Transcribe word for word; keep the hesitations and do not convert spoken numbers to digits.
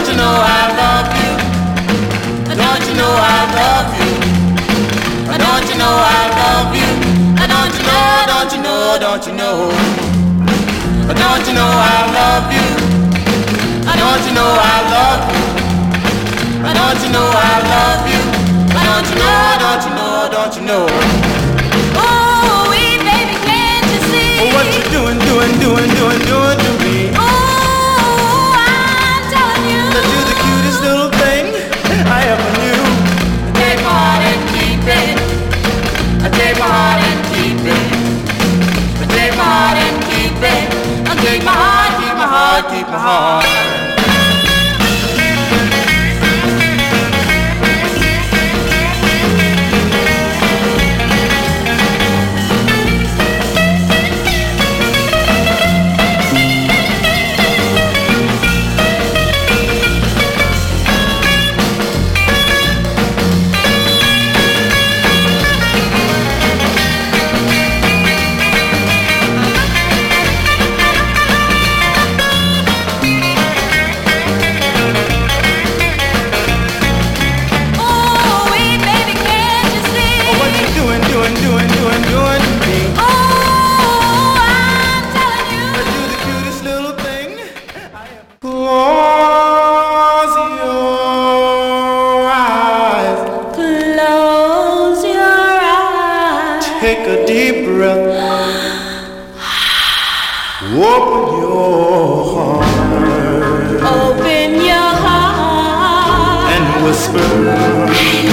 Don't you know I love you? Don't you know I love you? Don't you know I love you? Don't you know, don't you know, don't you know? Don't you know I love you? Don't you know I love you? Don't you know I love you? Don't you know, don't you know, don't you know? Oh, wee baby, can't you see? Oh, what you doing, doing, doing, doing, doing to me? Oh, I'm telling you that you're the cutest little thing I ever knew. Take my heart and keep it. Take my heart and keep it. Take my heart and keep it. Take my heart, keep my heart, keep my heart. Take a deep breath. Open your heart. Open your heart And whisper.